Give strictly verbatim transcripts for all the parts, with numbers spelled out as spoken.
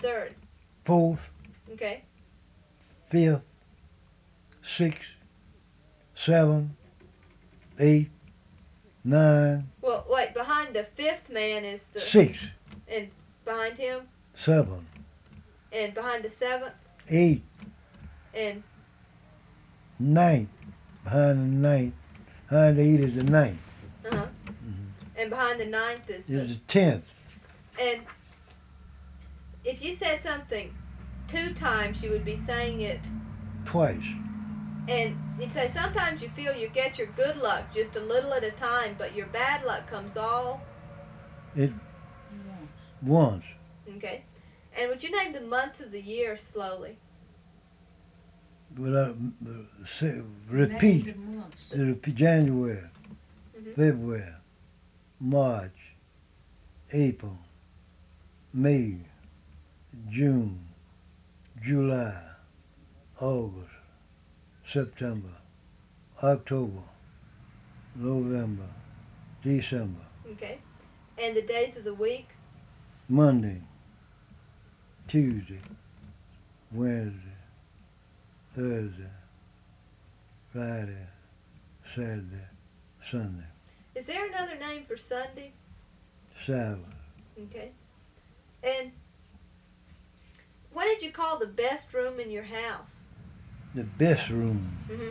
third? fourth, Okay. fifth, sixth, seventh, eighth, nine, Well, wait, behind the fifth man is the... sixth, And behind him? seventh, And behind the seventh? eighth, And... ninth, behind the ninth, behind the eight is the ninth. Uh-huh. Mm-hmm. And behind the ninth is the... Is the tenth. And if you said something two times, you would be saying it... Twice. And you'd say sometimes you feel you get your good luck just a little at a time, but your bad luck comes all... It once. Okay. And would you name the months of the year slowly? Without, uh, say, repeat. Repeat. January, Mm-hmm. February, March, April, May, June, July, August, September, October, November, December, Okay. And the days of the week? Monday, Tuesday, Wednesday, Thursday, Friday, Saturday, Sunday, Is there another name for Sunday? Sabbath. Okay. And what did you call the best room in your house? The best room. Mm-hmm.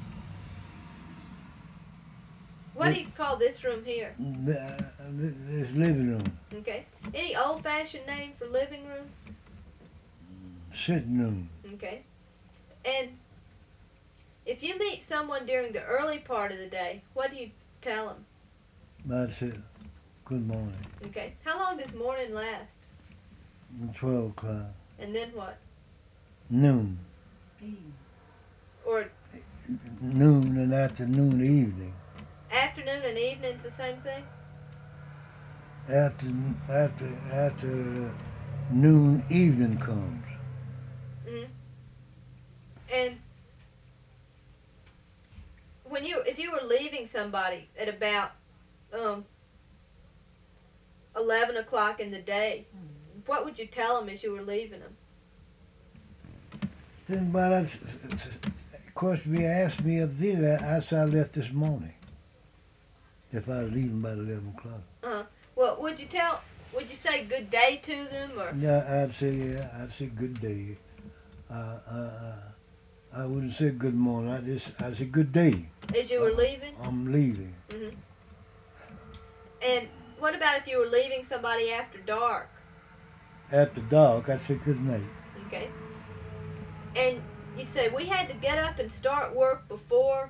What do you call this room here? The, uh, this living room. Okay. Any old-fashioned name for living room? Sitting room. Okay. And if you meet someone during the early part of the day, what do you tell them? I said, good morning. Okay. How long does morning last? twelve o'clock. And then what? Noon. Or Noon and afternoon, evening. afternoon and evening's the same thing? After after after uh, noon, evening comes. Mm-hmm. And when you, if you were leaving somebody at about um, eleven o'clock in the day, what would you tell them as you were leaving them? Then, but of course, we asked me up there. I said I left this morning. If I was leaving by eleven o'clock. Uh-huh. Well, would you tell? Would you say good day to them, or? Yeah, I'd say yeah. I'd say good day. Uh, uh, uh, I wouldn't say good morning. I just I say good day. As you were leaving? I'm leaving. Mm-hmm. And what about if you were leaving somebody after dark? After dark, I say good night. Okay. And you say we had to get up and start work before.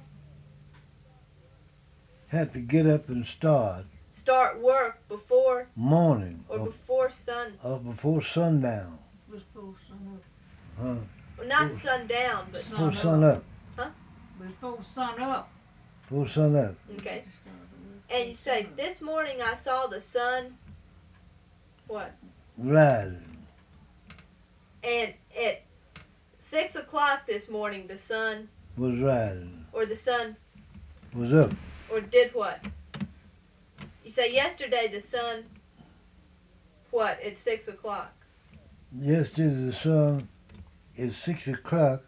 Had to get up and start. Start work before. Morning. Or or, before sun. or before sundown. Before sun Huh? Well, not Before- sundown, but Before sun up. up. Before sun up. Before sun up. okay. And you say this morning I saw the sun. What? Rising. And at six o'clock this morning the sun, Was rising. or the sun, Was up. or did what? You say yesterday the sun. What at six o'clock? Yesterday the sun is six o'clock.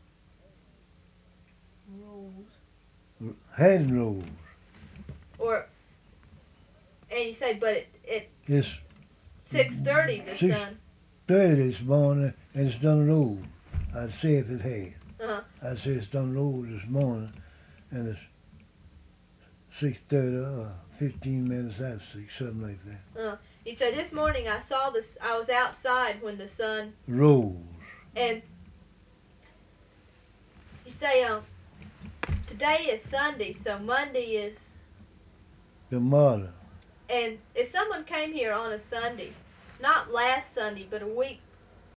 Rose. Hadn't rose. Or. And you say, but at, at It's six thirty the Six- sun. thirty this morning and it's done rose. I'd say if it had. Uh-huh. I'd say it's done rose this morning and it's six thirty or fifteen minutes after six, something like that. Uh, you say this morning I saw this. I was outside when the sun. Rose. And you say, um, today is Sunday, so Monday is. Tomorrow. And if someone came here on a Sunday, not last Sunday, but a week